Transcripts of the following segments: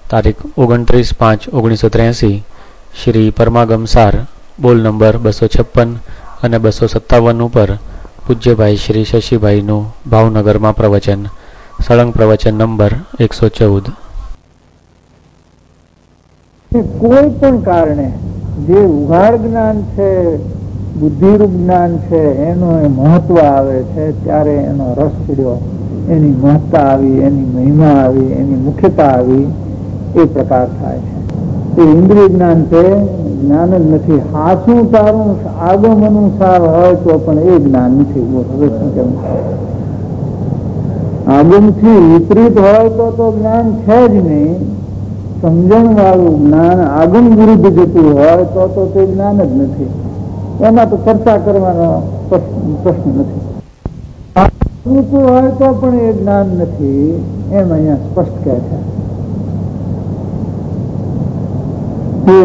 તારીખ 29/5/1983 શ્રી પરમાગમ સાર બોલ નંબર 256 અને 257 ઉપર પૂજ્યભાઈ શ્રી શશીભાઈનું ભાવનગરમાં પ્રવચન, સળંગ પ્રવચન નંબર 114. કોઈ પણ કારણે જે ઉઘાડ જ્ઞાન છે, બુદ્ધિરૂપ જ્ઞાન છે, એનું મહત્વ આવે છે ત્યારે એનો રસ ચડ્યો, એની મહત્તા આવી, એની મહિમા આવી, એની મુખ્યતા આવી, એ પ્રકાર થાય છે. એ ઇન્દ્રિય જ્ઞાન છે, જ્ઞાન જ નથી. હાથું તારું આગમ અનુસાર હોય તો પણ એ જ્ઞાન નથી. હવે શું કેવું, આગમથી વિપરીત હોય તો જ્ઞાન છે જ નહીં. સમજણ વાળું જ્ઞાન આગમ વિરુદ્ધ જતું હોય તો તે જ્ઞાન જ નથી. એમાં તો ચર્ચા કરવાનો પ્રશ્ન નથી. હોય તો પણ એ જ્ઞાન નથી, એમ અહીંયા સ્પષ્ટ કહે છે. તે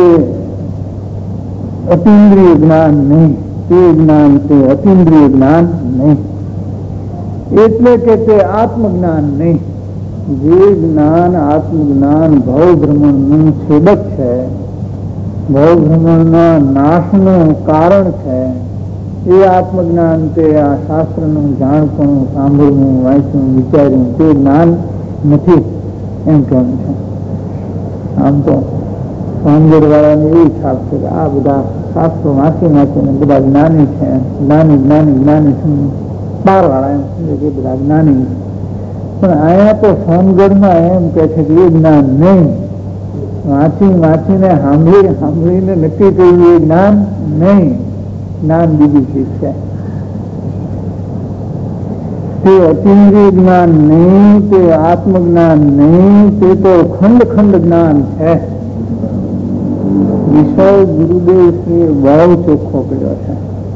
અતિન્દ્રિય જ્ઞાન નહીં, તે જ્ઞાન તે અતિન્દ્રિય જ્ઞાન નહીં, એટલે કે તે આત્મજ્ઞાન નહીં. જે જ્ઞાન આત્મજ્ઞાન ભવભ્રમણનું છેદક છે, ભવભ્રમણના નાશનું કારણ છે, એ આત્મજ્ઞાન તે આ શાસ્ત્રનું જાણપણું, સાંભળવું, વાંચવું, વિચારવું તે જ્ઞાન નથી, એમ કહેવું છે. આમ તો સ્વામિનારાયણ વાળાને એવી છાપ છે કે આ બધા શાસ્ત્રો વાંચીને બધા જ્ઞાની છે, જ્ઞાની બાર વાળા એમ સમજે કે બધા જ્ઞાની. પણ અહીંયા તો સોનગઢમાં એમ કે છે કે એ જ્ઞાન નહીં, વાંચીને સાંભળીને નક્કી કર્યું એ જ્ઞાન નહીં, જ્ઞાન બીજી ચીજ છે. તે અતિન્દ્રિય જ્ઞાન નહીં, તે આત્મજ્ઞાન નહીં, તે તો ખંડ જ્ઞાન છે. વિષય ગુરુદેવ શ્રી બહુ ચોખ્ખો કર્યો છે.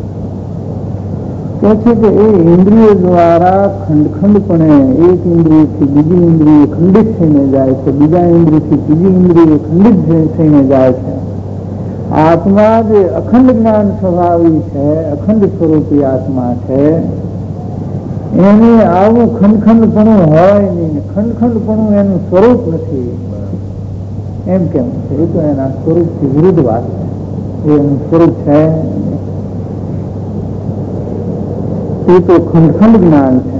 કે છે કે એ ઇન્દ્રિય દ્વારા ખંડપણે એક ઇન્દ્રિયથી બીજી ઇન્દ્રિય ખંડિત થઈને જાય છે, બીજા ઇન્દ્રિયથી ત્રીજી ઇન્દ્રિય ખંડિત થઈને જાય છે. આત્મા જે અખંડ જ્ઞાન સ્વભાવી છે, અખંડ સ્વરૂપી આત્મા છે, એને આવું ખંડપણું હોય નહીં, ખંડપણું એનું સ્વરૂપ નથી, એમ કેમ છે. એ તો એના સ્વરૂપથી વિરુદ્ધ વાત છે. એનું સ્વરૂપ છે એ તો ખંડ જ્ઞાન છે.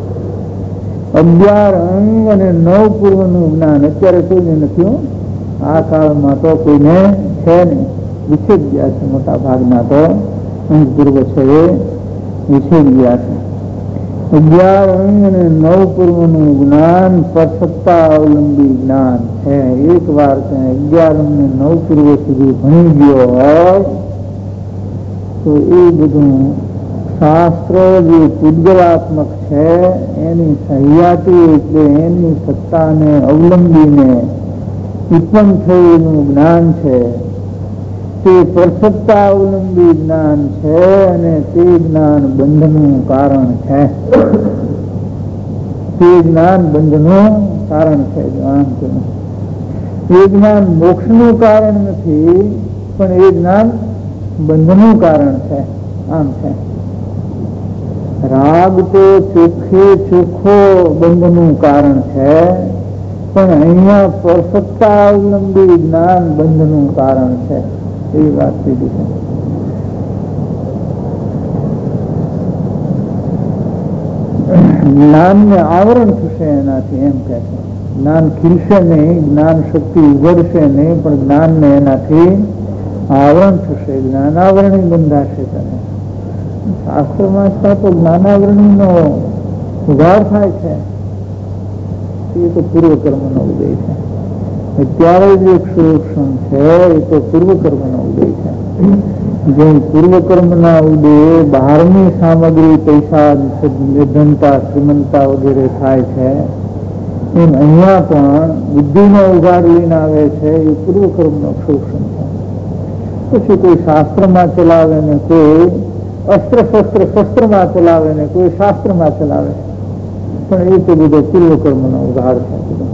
11 અંગ અને 9 પૂર્વનું જ્ઞાન અત્યારે કોઈને નથી. આ કાળમાં તો કોઈને છે નહીં, વિછેદ ગયા છે. મોટા ભાગના તો અંગ પૂર્વ છે એ વિછેદ ગયા છે. 11 અંગ અને 9 પૂર્વનું જ્ઞાન પરસત્તા અવલંબી જ્ઞાન છે. એક વાર 11 અંગ ને 9 પૂર્વ સુધી ભણી ગયો હોય તો એ બધું શાસ્ત્ર જે પૂજ્યલાત્મક છે એની સહયાતી, એટલે એની સત્તાને અવલંબીને ઉત્પન્ન થયેલું જ્ઞાન છે. તે પરસત્તા અવલંબી જ્ઞાન છે અને તે જ્ઞાન બંધનું કારણ છે. તે જ્ઞાન બંધનું કારણ છે. એ જ્ઞાન મોક્ષનું કારણ નથી, પણ એ જ્ઞાન બંધનું કારણ છે. આમ છે. રાગ તો ચોખ્ખો બંધનું કારણ છે, પણ અહીંયા પરસત્તા અવલંબી જ્ઞાન બંધનું કારણ છે. એ વાત કીધી છે. જ્ઞાનને આવરણ થશે એનાથી, એમ કે છે. જ્ઞાન ખીલશે નહીં, જ્ઞાન શક્તિ ઉઘડશે નહીં, પણ જ્ઞાનને એનાથી આવરણ થશે. જ્ઞાનાવરણી બંધાશે. તમે શાસ્ત્રમાં તો જ્ઞાનાવરણીનો ઉઘાડ થાય છે. એ તો પૂર્વકર્મનો ઉદય છે. અત્યારે જે ક્ષોષણ છે એ તો પૂર્વકર્મનો ઉદય છે. જેમ પૂર્વકર્મના ઉદય બહારની સામગ્રી, પૈસા, નિર્ધનતા, શ્રીમંતતા વગેરે થાય છે, એમ અહીંયા પણ બુદ્ધિનો ઉઘાડ લઈને આવે છે. એ પૂર્વકર્મનો ક્ષોષણ છે. પછી કોઈ શાસ્ત્રમાં ચલાવે ને કોઈ શસ્ત્રમાં ચલાવે ને કોઈ શાસ્ત્રમાં ચલાવે, પણ એ તો બધો પૂર્વકર્મનો ઉઘાડ છે.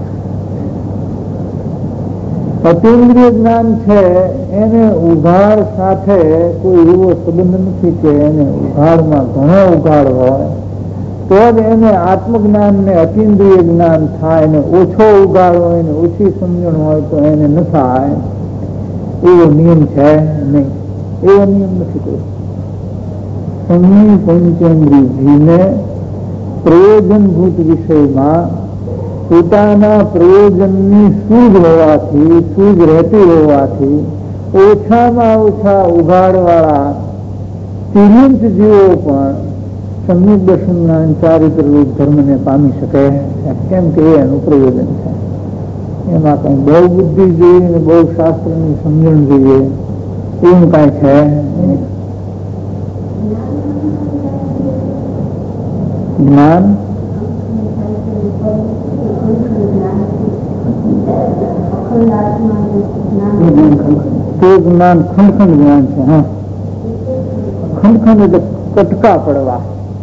અતિન્દ્રિય જ્ઞાન છે એને ઉઘાડ સાથે કોઈ એવો સંબંધ નથી કે એને ઉઘાડમાં ઘણો ઉઘાડ હોય તો જ એને આત્મજ્ઞાન ને અતિન્દ્રિય જ્ઞાન થાય ને ઓછો ઉગાડો હોય ને ઓછી સમજણ હોય તો એને ન થાય. એવો નિયમ છે નહીં, એવો નિયમ નથી કોઈ. સમય પંચેન્દ્રિયજીને પ્રયોજનભૂત વિષયમાં પોતાના પ્રયોજનની સૂઝ હોવાથી, સૂઝ રહેતી હોવાથી ઓછામાં ઓછા ઉઘાડવાળા તિર્યંત જીવો પણ સમ્યક દર્શનના ચારિત્ર રૂપ ધર્મને પામી શકે. કેમ કે એનું પ્રયોજન છે. એમાં કઈ બહુ બુદ્ધિ જોઈએ ને બહુ શાસ્ત્રની સમજણ જોઈએ એવું કઈ છે. જ્ઞાન તે જ્ઞાન ખંડખંડ જ્ઞાન છે. હા, ખંડખંડ એટલે કટકા પડવા.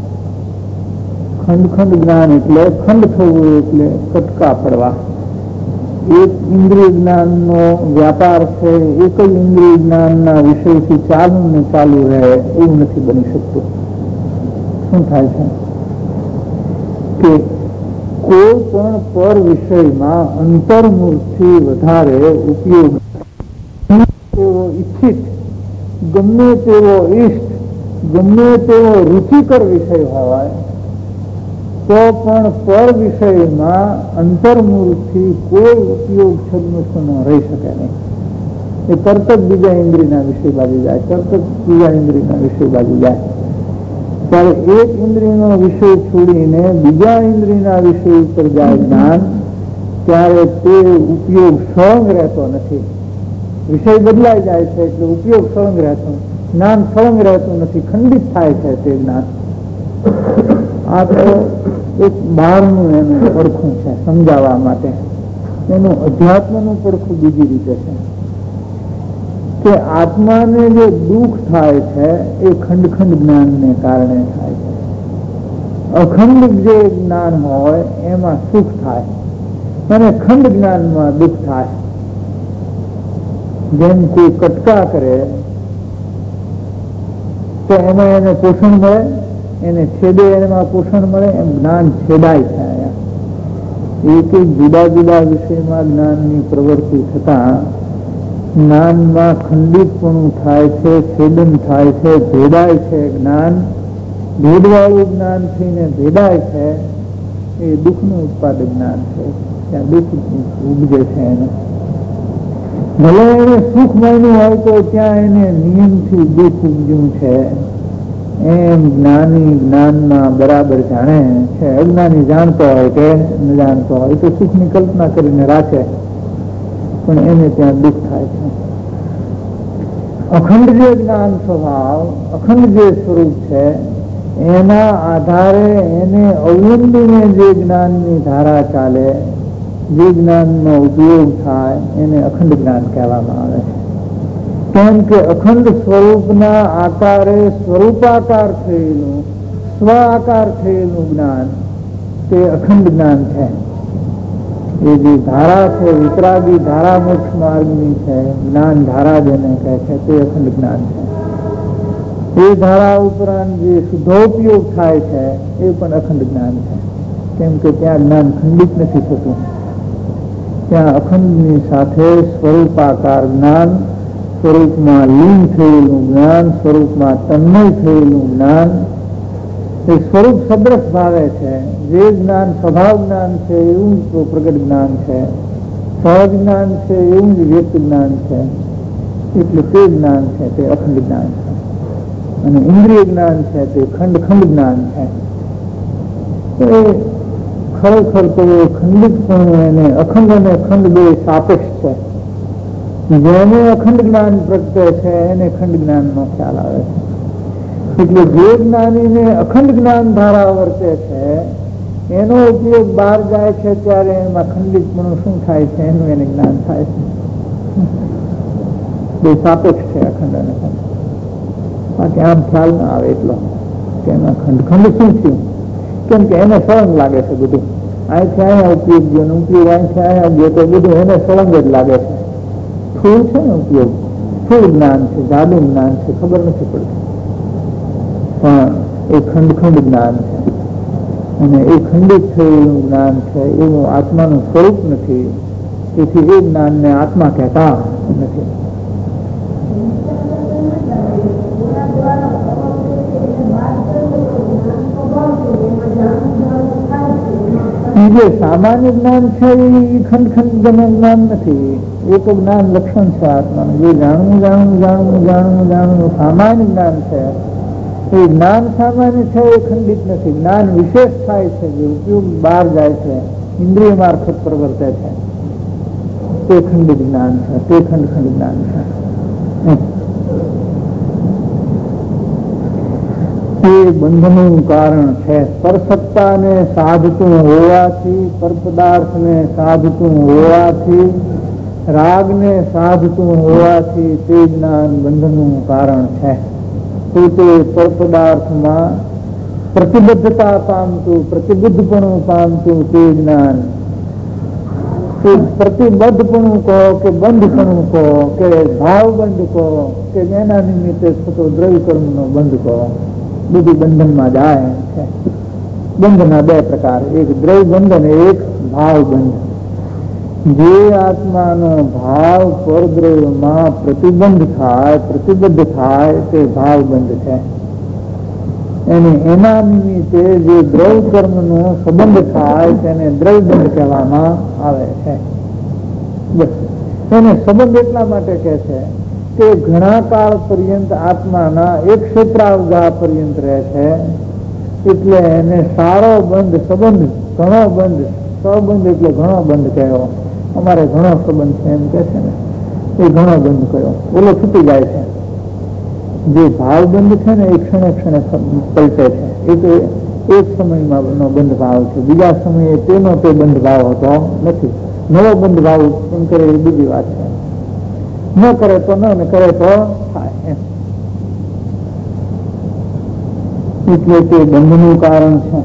ખંડખંડ જ્ઞાન એટલે ખંડ થવું એટલે કટકા પડવા. એક ઇન્દ્રિય જ્ઞાનનો વ્યાપાર છે, એક જ ઇન્દ્રિય જ્ઞાનના વિષયથી ચાલુ ને ચાલુ રહે એવું નથી બની શકતું. શું થાય છે કે કોઈ પણ પર વિષયમાં અંતર્મુખથી વધારે ઉપયોગ તેવો ઈચ્છિત, ગમે તેવો ઈષ્ટ, ગમે તેવો રુચિકર વિષય હોય તો પણ પર વિષયમાં અંતર્મુખથી કોઈ ઉપયોગ છદ્મસ્થ ન રહી શકે નહીં. એ તરત જ બીજા ઇન્દ્રિયના વિષય બાજુ જાય, તરત જ બીજા ઇન્દ્રિયના વિષય બાજુ જાય. ત્યારે એક ઇન્દ્રિયનો વિષય છોડીને બીજા ઇન્દ્રિયના વિષય ઉપર જાય જ્ઞાન, ત્યારે તે ઉપયોગ સળંગ રહેતો નથી. વિષય બદલાઈ જાય છે એટલે ઉપયોગ સળંગ રહેતો, જ્ઞાન સળંગ રહેતું નથી, ખંડિત થાય છે તે જ્ઞાન. આ તો એક બહારનું એનું પડખું છે સમજાવવા માટે. એનું અધ્યાત્મનું પડખું બીજી રીતે છે કે આત્માને જે દુઃખ થાય છે એ ખંડખંડ જ્ઞાનને કારણે થાય છે. અખંડ જે જ્ઞાન હોય એમાં સુખ થાય અને ખંડ જ્ઞાનમાં દુઃખ થાય. જેમ કોઈ કટકા કરે તો એમાં એને પોષણ મળે, એને છેદે એમાં પોષણ મળે, એમ જ્ઞાન છેદાય છે. એક એક જુદા જુદા વિષયમાં જ્ઞાનની પ્રવૃત્તિ થતા જ્ઞાનમાં ખંડિતપણું થાય છે, છેદન થાય છે, ભેદાય છે. જ્ઞાન ભેદવાળું જ્ઞાન થઈને ભેદાય છે. એ દુઃખનું ઉત્પાદક જ્ઞાન છે. ત્યાં દુઃખ ઉપજે છે એને. ભલે એને સુખ મળ્યું હોય તો ત્યાં એને નિયમથી દુઃખ ઉપજ્યું છે. એમ જ્ઞાની જ્ઞાનમાં બરાબર જાણે છે. અજ્ઞાની જાણતો હોય કે ન જાણતો હોય તો સુખની કલ્પના કરીને રાખે પણ એને ત્યાં દુઃખ થાય છે. અખંડ જે જ્ઞાન સ્વભાવ, અખંડ જે સ્વરૂપ છે એના આધારે એને અવલંબીને જે જ્ઞાનની ધારા ચાલે, જે જ્ઞાનનો ઉપયોગ થાય એને અખંડ જ્ઞાન કહેવામાં આવે છે. કેમ કે અખંડ સ્વરૂપના આકારે સ્વરૂપાકાર થયેલું, સ્વ આકાર થયેલું જ્ઞાન તે અખંડ જ્ઞાન છે. એ જે ધારા છે વિતરાગી ધારા મોક્ષ માર્ગની છે, જ્ઞાન ધારા જેને કહે છે તે અખંડ જ્ઞાન છે. એ ધારા ઉપરાંત જે શુદ્ધોપયોગ થાય છે એ પણ અખંડ જ્ઞાન છે. કેમ કે ત્યાં જ્ઞાન ખંડિત નથી થતું. ત્યાં અખંડની સાથે સ્વરૂપાકાર જ્ઞાન, સ્વરૂપમાં લીન થયેલું જ્ઞાન, સ્વરૂપમાં તન્મય થયેલું જ્ઞાન, એ સ્વરૂપ સદ્રશ ભાવે છે. જે જ્ઞાન સ્વભાવ જ્ઞાન છે એવું જ પ્રગટ જ્ઞાન છે, સહજ જ્ઞાન છે એવું જ વ્યક્ત જ્ઞાન છે. એટલે તે જ્ઞાન છે તે અખંડ જ્ઞાન છે. અને ઇન્દ્રિય જ્ઞાન છે તે ખંડ ખંડ જ્ઞાન છે. એ ખરેખર તો એ ખંડિત પણ એને અખંડ અને ખંડ બે સાપેક્ષ છે. જેને અખંડ જ્ઞાન પ્રગટે છે એને ખંડ જ્ઞાનનો ખ્યાલ આવે છે. એટલે જે જ્ઞાનીને અખંડ જ્ઞાન ધારા વર્તે છે એનો ઉપયોગ બહાર જાય છે ત્યારે એમાં ખંડિતપણું શું થાય છે એનું એને જ્ઞાન થાય છે. બે સાપેક્ષ છે અખંડ અને ખંડ. બાકી આમ ખ્યાલ ના આવે એટલો કે એમાં ખંડ ખંડ શું થયું. કેમ કે એને સળંગ લાગે છે બધું. અહીંથી અહીંયા ઉપયોગ ગયો ને ઉપયોગ અહીંથી અહીંયા ગયો તો બધું એને સળંગ જ લાગે છે. સ્થૂળ છે ને ઉપયોગ, સ્થૂળ જ્ઞાન છે, જાડું જ્ઞાન છે, ખબર નથી પડતી. પણ એ ખંડ ખંડ જ્ઞાન છે. અને એ ખંડિત થયેલું જ્ઞાન છે, એવું આત્માનું સ્વરૂપ નથી. તેથી એ જ્ઞાનને આત્મા કહેતા નથી. જે સામાન્ય જ્ઞાન છે એ ખંડ ખંડ જ્ઞાન નથી. એક જ્ઞાન લક્ષણ છે આત્માનું. જે જાણવું જાણવું જાણવું જાણવું જાણવું સામાન્ય જ્ઞાન છે, એ જ્ઞાન સામાન્ય છે, એ ખંડિત નથી. જ્ઞાન વિશેષ થાય છે, જે ઉપયોગ બહાર જાય છે, ઇન્દ્રિય મારફત પ્રવર્તે છે, તે ખંડિત જ્ઞાન છે, તે ખંડ ખંડ જ્ઞાન છે. એ બંધનું કારણ છે. પરસત્તાને સાધતું હોવાથી, પરપદાર્થને સાધતું હોવાથી, રાગને સાધતું હોવાથી તે જ્ઞાન બંધનું કારણ છે. પોતે પરપદાર્થમાં પ્રતિબદ્ધતા પામતું, પ્રતિબુદ્ધપણું પામતું તે જ્ઞાન, પ્રતિબદ્ધપણું કહો કે બંધપણું કહો કે ભાવબંધ કહો કે એના નિમિત્તે થતો દ્રવ્ય કર્મનો બંધ કહો, બધું બંધનમાં જાય છે. બંધના બે પ્રકાર, એક દ્રવ્ય બંધ અને એક ભાવ બંધ. જે આત્માનો ભાવ પરદ્રવ્યમાં પ્રતિબંધ થાય, પ્રતિબદ્ધ થાય, તે ભાવ બંધ છે. અને એના નિમિત્તે જે દ્રવ્ય કર્મનો સંબંધ થાય તેને દ્રવ્ય બંધ કહેવામાં આવે છે. એને સંબંધ એટલા માટે કહે છે કે ઘણા કાળ પર્યંત આત્માના એક ક્ષેત્રાવગા પર્યંત રહે છે, એટલે એને સારો બંધ, સંબંધ, ઘણો બંધ, સંબંધ એટલે ઘણો બંધ કહેવો. અમારે ઘણો સંબંધ છે એમ કે છે ને, એ ઘણો બંધ કયો, ઓલો છૂટી જાય છે. જે ભાવ બંધ છે ને એ ક્ષણે ક્ષણે પલટે છે. એ તો એક સમયમાં નો બંધ ભાવ છે, બીજા સમયે તેનો તે બંધ ભાવ હોતો નથી. નવો બંધ ભાવ ઉત્પન્ન કરે એ બીજી વાત છે. ન કરે તો ન, કરે તો થાય. એટલે તે બંધનું કારણ છે.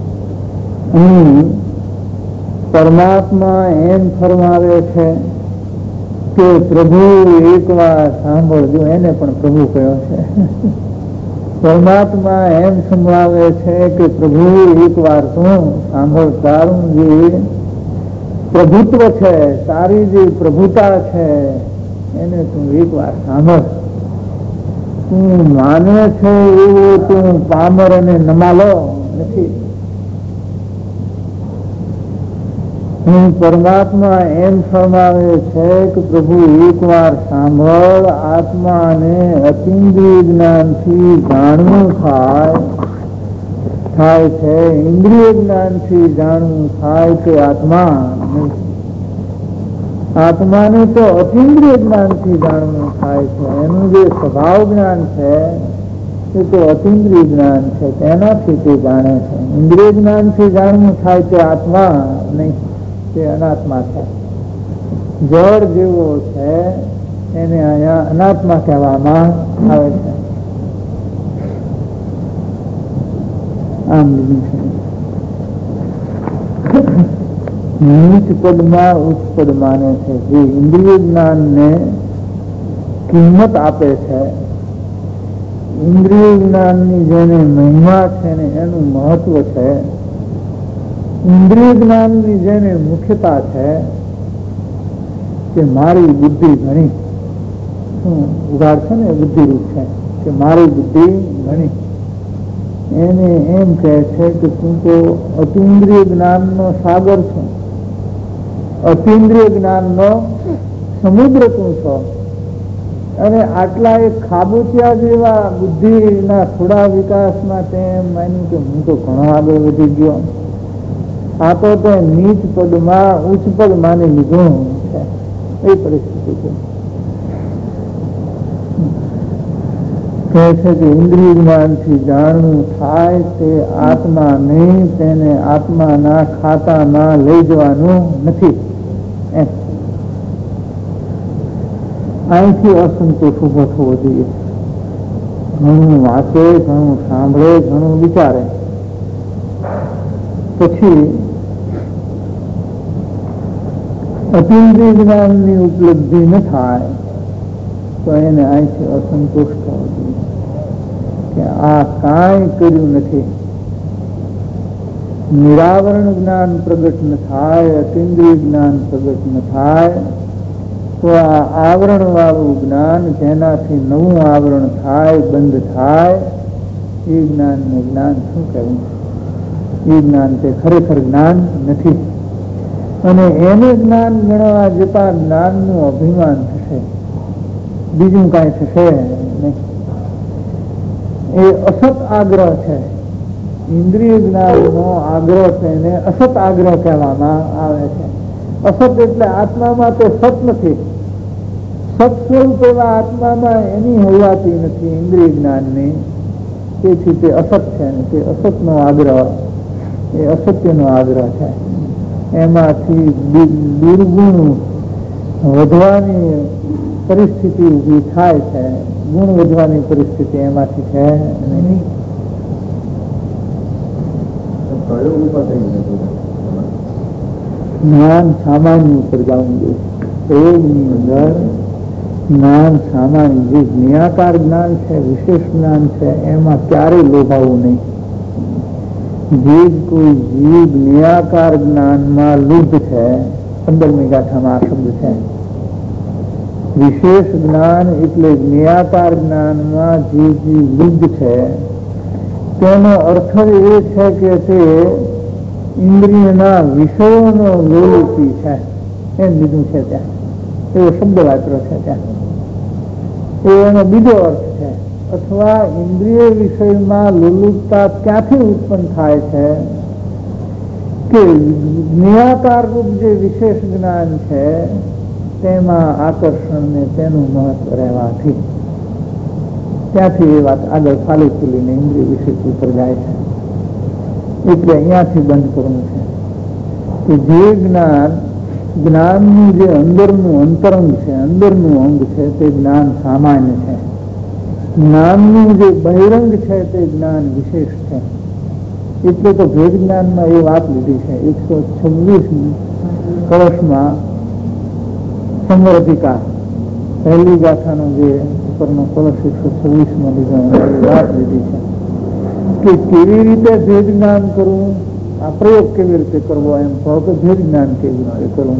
પરમાત્મા એમ ફરમાવે છે કે પ્રભુ એકવાર સાંભળજો, એને પણ પ્રભુ કહ્યો છે. પરમાત્મા એમ સંભળાવે છે કે પ્રભુ એકવાર તું સાંભળ, તારું જે પ્રભુત્વ છે, તારી જે પ્રભુતા છે એને તું એકવાર સાંભળ. તું માને છે એવું તું પામર અને નમાલો નથી. પરમાત્મા એમ ફરમાવે છે કે પ્રભુ એકવાર સાંભળ, આત્માને અતિન્દ્રિય જ્ઞાનથી જાણવું થાય છે, ઇન્દ્રિય જ્ઞાનથી જાણવું થાય કે આત્મા નહીં. આત્માને તો અતિન્દ્રિય જ્ઞાનથી જાણવું થાય છે. એનું જે સ્વભાવ જ્ઞાન છે એ તો અતિન્દ્રિય જ્ઞાન છે, તેનાથી તે જાણે છે. ઇન્દ્રિય જ્ઞાનથી જાણવું થાય તે આત્મા નહીં, તે અનાત્મા છે. જળ જેવો છે એને અહીંયા અનાત્મા કહેવામાં આવે છે. આમ નીચ પદમાં ઉચ્ચ પદ માને છે. જે ઇન્દ્રિય જ્ઞાનને કિંમત આપે છે, ઇન્દ્રિય જ્ઞાનની જેને મહિમા છે ને એનું મહત્વ છે, ઇન્દ્રિય જ્ઞાનની જેને મુખ્યતા છે કે મારી બુદ્ધિ ઘણી, ઉદાહરણ છે ને બુદ્ધિરૂપ છે કે મારી બુદ્ધિ ઘણી, એને એમ કહે છે કે તું તો અતિન્દ્રિય જ્ઞાનનો સાગર છો, અતિન્દ્રિય જ્ઞાનનો સમુદ્ર તું છો. અને આટલા એક ખાબોચિયા જેવા બુદ્ધિના થોડા વિકાસમાં તેમ માન્યું કે હું તો ઘણો આગળ વધી ગયો. આ તો તે નીચ પદમાં ઉચ્ચ પદ માની લીધું છે, એ પરિસ્થિતિ છે. કહે છે કે ઇન્દ્રિય જ્ઞાનથી જાણવું થાય તે આત્મા નહીં, તેને આત્માના ખાતામાં લઈ જવાનું નથી. અહીંથી અસંતોષ ઉભો થવો જોઈએ. ઘણું વાંચે, ઘણું સાંભળે, ઘણું વિચારે, પછી અતિન્દ્રિય જ્ઞાનની ઉપલબ્ધિ ન થાય તો એને અહીંથી અસંતોષ થવો જોઈએ કે આ કાંઈ કર્યું નથી. નિરાવરણ જ્ઞાન પ્રગટ ન થાય, અતિન્દ્રિય જ્ઞાન પ્રગટ ન થાય, તો આ આવરણ વાળું જ્ઞાન જેનાથી નવું આવરણ થાય, બંધ થાય, એ જ્ઞાનને જ્ઞાન શું કહેવું? એ જ્ઞાન તે ખરેખર જ્ઞાન નથી. અને એને જ્ઞાન ગણવા જતા જ્ઞાનનું અભિમાન થશે, બીજું કાંઈ થશે નહીં. એ અસત આગ્રહ છે. ઇન્દ્રિય જ્ઞાનનો આગ્રહ છે એને અસત આગ્રહ કહેવામાં આવે છે. અસત એટલે આત્મામાં તે સત નથી, સત સ્વરૂપ એવા આત્મામાં એની હોવાતી નથી ઇન્દ્રિય જ્ઞાનની, તેથી તે અસત છે. તે અસતનો આગ્રહ, એ અસત્યનો આગ્રહ છે. એમાંથી દુર્ગુણ વધવાની પરિસ્થિતિ ઊભી થાય છે. ગુણ વધવાની પરિસ્થિતિ એમાંથી છે નહીં. જ્ઞાન સામાન્ય ઉપર જવું જોઈએ. પ્રયોગની અંદર જ્ઞાન સામાન્ય, જે જ્ઞાકાર જ્ઞાન છે, વિશેષ જ્ઞાન છે, એમાં ક્યારેય લોભાવવું નહીં. જે કોઈ જીવ જ્ઞાકાર જ્ઞાનમાં લુપ્ત છે, 15મી ગાથામાં આ શબ્દ છે. વિશેષ જ્ઞાન એટલે જ્ઞાકાર જ્ઞાનમાં જે જીવ લુપ્ત છે, તેનો અર્થ એ છે કે તે ઇન્દ્રિયના વિષયોનો લોલુપી છે, એમ લીધું છે ત્યાં. એવો શબ્દ વાપરો છે ત્યાં. એનો બીજો અર્થ છે. અથવા ઇન્દ્રિય વિષયમાં લોલુપતા ક્યાંથી ઉત્પન્ન થાય છે કે જ્ઞાકાર રૂપ જે વિશેષ જ્ઞાન છે તેમાં આકર્ષણ ને તેનું મહત્વ રહેવાથી, ત્યાંથી એ વાત આગળ ફાલી ફૂલીને ઇન્દ્રિય વિશેષ ઉપર જાય છે. એટલે અહીંયાથી બંધ કરવું છે કે જે જ્ઞાનનું જે અંદરનું અંતરંગ છે, અંદરનું અંગ છે, તે જ્ઞાન સામાન્ય છે. જ્ઞાનનું જે બહિરંગ છે તે જ્ઞાન વિશેષ છે. એટલે તો ભેદ જ્ઞાનમાં એ વાત લીધી છે. 126 કળશમાં સંવર્ધિકા પહેલી ગાથાનો જે ઉપરનો કળશ 126માં લીધો વાત લીધી છે કે કેવી રીતે ભેદ જ્ઞાન કરવું, આ પ્રયોગ કેવી રીતે કરવો, એમ કહો કે ભેદ જ્ઞાન કેવી રીતે કરવું.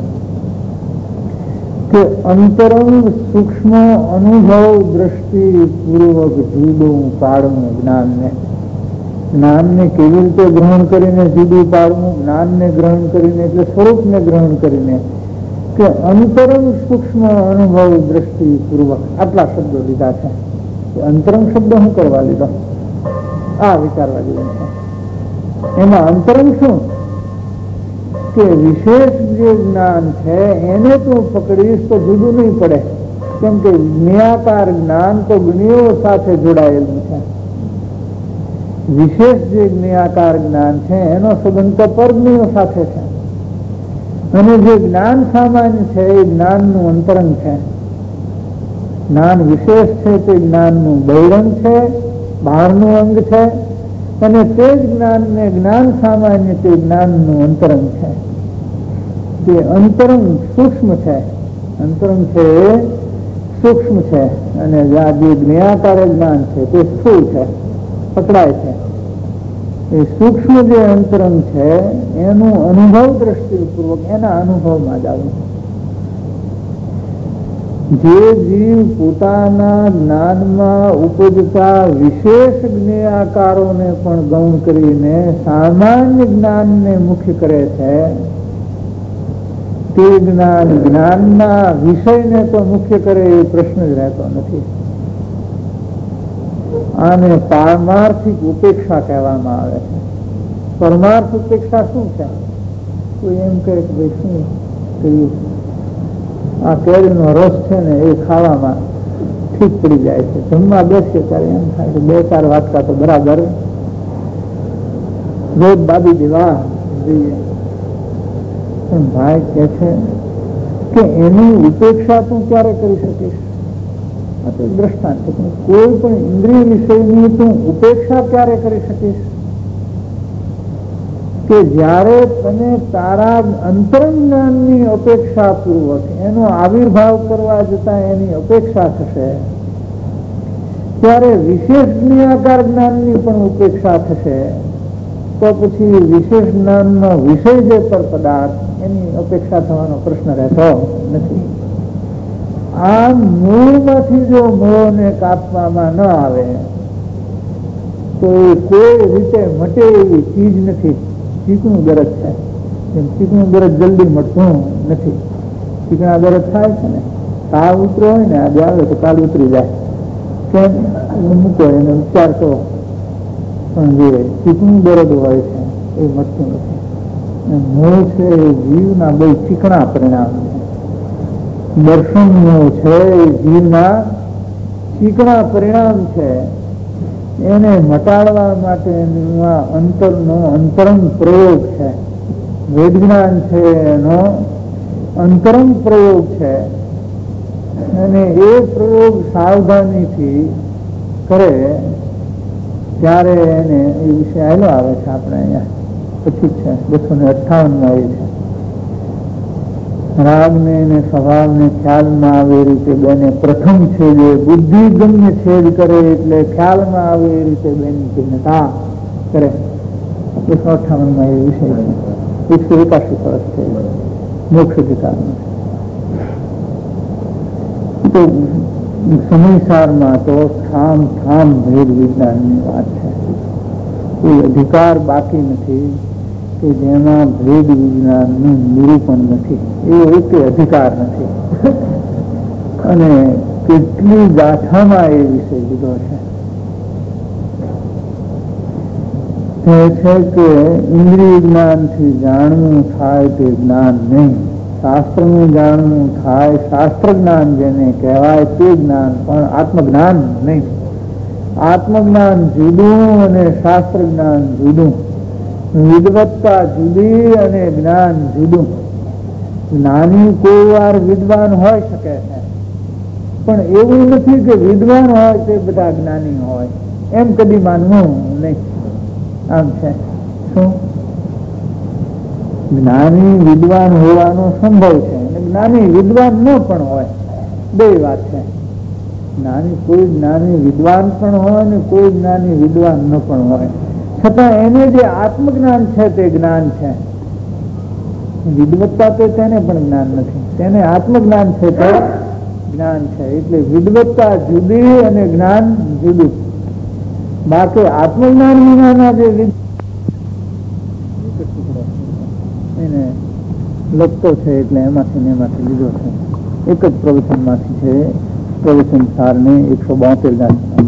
કે અંતરંગ સૂક્ષ્મ અનુભવ દ્રષ્ટિ પૂર્વક જુદું પાડવું જ્ઞાનને કેવી રીતે ગ્રહણ કરીને જુદું પાડવું, જ્ઞાનને ગ્રહણ કરીને એટલે સ્વરૂપને ગ્રહણ કરીને, કે અંતરંગ સૂક્ષ્મ અનુભવ દ્રષ્ટિ પૂર્વક, આટલા શબ્દો લીધા છે. અંતરંગ શબ્દ શું કરવા લીધો, આ વિચારવા જેવું છે. એમાં અંતરંગ શું કે વિશેષ જે જ્ઞાન છે એને તું પકડીશ તો જુદું નહીં પડે, કેમ કે જ્ઞાકાર જ્ઞાન તો જ્ઞેયો સાથે જોડાયેલું છે. વિશેષ જે જ્ઞાકાર જ્ઞાન છે એનો સંબંધ તો પરજ્ઞેયો સાથે છે. અને જે જ્ઞાન સામાન્ય છે એ જ્ઞાનનું અંતરંગ છે. જ્ઞાન વિશેષ છે તે જ્ઞાનનું બહિરંગ છે, બહારનું અંગ છે. અને તે જ જ્ઞાનને જ્ઞાન સામાન્ય તે જ્ઞાનનું અંતરંગ છે. તે અંતરંગ સૂક્ષ્મ છે, અંતરંગ છે સૂક્ષ્મ છે. અને જે જ્ઞાકાર જ્ઞાન છે તે સ્થૂળ છે, પકડાય છે. એ સૂક્ષ્મ જે અંતરંગ છે એનું અનુભવ દ્રષ્ટિપૂર્વક એના અનુભવમાં જ આવું. જે જીવ પોતાના જ્ઞાનમાં ઉપજતા વિશેષ જ્ઞેયાકારોને પણ ગૌણ કરીને સામાન્ય જ્ઞાનને મુખ્ય કરે છે, તે જ્ઞાનના વિષયને તો મુખ્ય કરે એ પ્રશ્ન જ રહેતો નથી. આને પારમાર્થિક ઉપેક્ષા કહેવામાં આવે છે. પરમાર્થ ઉપેક્ષા શું છે? કોઈ એમ કહે કે ભાઈ શું કહ્યું, આ કેરીનો રસ છે ને એ ખાવામાં ઠીક પડી જાય છે. જમવા બેસીએ ત્યારે એમ થાય કે 2-4 વાટકા તો બરાબર રોજ દાબી દેવા જોઈએ. પણ ભાઈ કે છે કે એની ઉપેક્ષા તું ક્યારે કરી શકીશ? આ તો દ્રષ્ટાંત છે. કોઈ પણ ઇન્દ્રિય વિષયની તું ઉપેક્ષા ક્યારે કરી શકીશ? કે જ્યારે તને તારા અંતરંગ જ્ઞાનની અપેક્ષા પૂર્વક એનો આવિર્ભાવ કરવા જતા એની અપેક્ષા થશે, ત્યારે વિશેષ જ્ઞાકાર જ્ઞાનની પણ ઉપેક્ષા થશે. તો પછી વિશેષ જ્ઞાનનો વિષય જે પર પદાર્થ એની અપેક્ષા થવાનો પ્રશ્ન રહેતો નથી. આમ મૂળમાંથી જો મોહને કાપવામાં ન આવે તો એ કોઈ રીતે મટે એવી ચીજ નથી. ચીકણું દરજ છે, એમ ચીકણું દરજ જલ્દી મટતું નથી. ચીકણા દરજ થાય છે ને, તાવ ઉતરો હોય ને આજે આવે તો કાલ ઉતરી જાય. કેમ મૂકો એને વિચાર કરો, પણ જે ચીકણું દરદ હોય છે એ મટતું નથી. મોહ છે એ જીવના બહુ ચીકણા પરિણામ છે. દર્શન મોહ છે એ જીવના ચીકણા પરિણામ છે. એને મટાડવા માટે અંતરનો અંતરંગ પ્રયોગ છે. વેદજ્ઞાન છે એનો અંતરંગ પ્રયોગ છે. અને એ પ્રયોગ સાવધાનીથી કરે ત્યારે એને એ વિષય આવેલો આવે છે. આપણે અહીંયા પછી છે 258 એ છે રાગને અને સ્વભાવને ખ્યાલમાં આવે એ રીતે બેને પ્રથમ છેદે બુદ્ધિ ગમ્ય છેદ કરે એટલે ખ્યાલમાં આવે એ રીતે બેની ભિન્નતા કરે. 258 એ વિષય છે. 181 વર્ષ છે મોક્ષ અધિકારનો. તો સમયસારમાં તો ઠામ ઠામ ભેદ વિજ્ઞાનની વાત છે. કોઈ અધિકાર બાકી નથી કે જેમાં ભેદ વિજ્ઞાનનું નિરૂપણ નથી. એવો એક અધિકાર નથી. અને કેટલી ગાથામાં એ વિષય લીધો છે. તે છે કે ઇન્દ્રિય જ્ઞાનથી જાણવું થાય તે જ્ઞાન નહીં, શાસ્ત્રનું જાણવું થાય શાસ્ત્ર જ્ઞાન જેને કહેવાય તે જ્ઞાન, પણ આત્મજ્ઞાન નહીં. આત્મજ્ઞાન જુદું અને શાસ્ત્ર જ્ઞાન જુદું. વિદવત્તા જુદી અને જ્ઞાન જુદું. જ્ઞાની કોઈ વાર વિદ્વાન હોય શકે છે, પણ એવું નથી કે વિદ્વાન હોય તે બધા જ્ઞાની હોય, એમ કદી માનવું નહીં. આમ છે શું? જ્ઞાની વિદ્વાન હોવાનો સંભવ છે અને જ્ઞાની વિદ્વાન ન પણ હોય, બે વાત છે. કોઈ જ્ઞાની વિદ્વાન પણ હોય ને કોઈ જ્ઞાની વિદ્વાન ન પણ હોય, છતાં એને જે આત્મજ્ઞાન છે તે જ્ઞાન છે. વિદવત્તા તો તેને પણ જ્ઞાન નથી, તેને આત્મજ્ઞાન છે તે જ્ઞાન છે. એટલે વિદવત્તા જુદી અને જ્ઞાન જુદું. બાકી આત્મજ્ઞાન વિનાના જે એને લગતો છે એટલે એમાંથી લીધો છે. એક જ પ્રવચનમાંથી છે. પ્રવચન સારને 172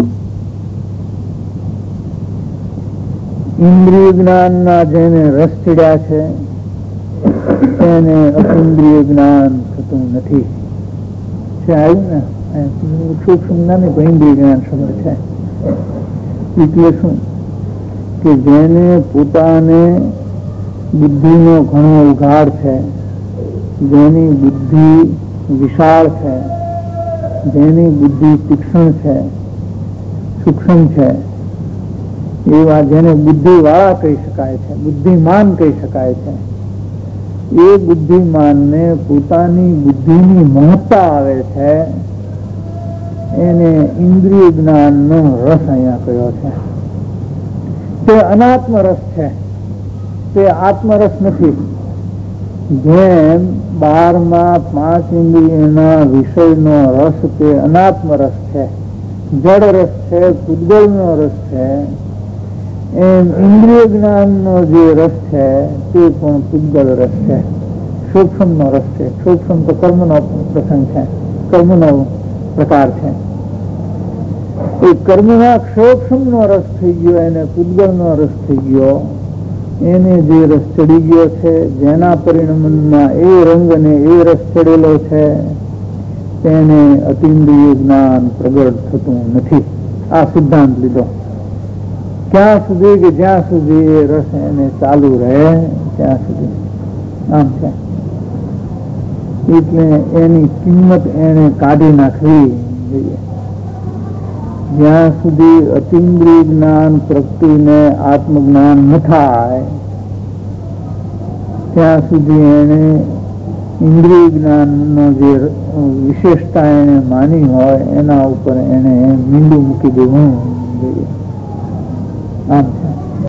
ઇન્દ્રિય જ્ઞાનના જેને રસ ચડ્યા છે તેને અતિન્દ્રિય જ્ઞાન થતું નથી. છે આવ્યું ને સૂક્ષ્મ જ્ઞાન પણ ઇન્દ્રિય જ્ઞાન શબ્દ છે. એટલે શું કે જેને પોતાને બુદ્ધિનો ઘણો ઉઘાડ છે, જેની બુદ્ધિ વિશાળ છે, જેની બુદ્ધિ તીક્ષ્ણ છે, સૂક્ષ્મ છે, એવા જેને બુદ્ધિવાળા કહી શકાય છે, બુદ્ધિમાન કહી શકાય છે, એ બુદ્ધિમાનને પોતાની બુદ્ધિની મહત્તા આવે છે. એને ઇન્દ્રિય જ્ઞાનનો રસ અહીંયા કયો છે. તે અનાત્મ રસ છે, તે આત્મરસ નથી. જેમ 12માં 5 ઇન્દ્રિયના વિષયનો રસ તે અનાત્મ રસ છે, જડ રસ છે, પૂતગલનો રસ છે, એમ ઇન્દ્રિય જ્ઞાનનો જે રસ છે તે પણ પૂતગલ રસ છે, સૂક્ષ્મનો રસ છે. સૂક્ષ્મ તો કર્મનો પ્રસંગ છે, કર્મનો પ્રકાર છે. એ કર્મના સૂક્ષ્મનો રસ થઈ ગયો, એને પૂતગલનો રસ થઈ ગયો. એને જે રસ ચડી ગયો છે, જેના પરિણામમાં એ રંગ અને એ રસ ચડેલો છે, તેને અતિન્દ્રિય જ્ઞાન પ્રગટ થતું નથી. આ સિદ્ધાંત લીધો. ક્યાં સુધી કે જ્યાં સુધી એ રસ એને ચાલુ રહે ત્યાં સુધી. આમ છે. એટલે એની કિંમત એને કાઢી નાખવી જોઈએ. જ્યાં સુધી અતિન્દ્રિય જ્ઞાન પ્રગટીને આત્મજ્ઞાન ન થાય ત્યાં સુધી એને ઇન્દ્રિય જ્ઞાનનો જે વિશેષતા એને માની હોય એના ઉપર એને મીંડું મૂકી દેવું જોઈએ. આમ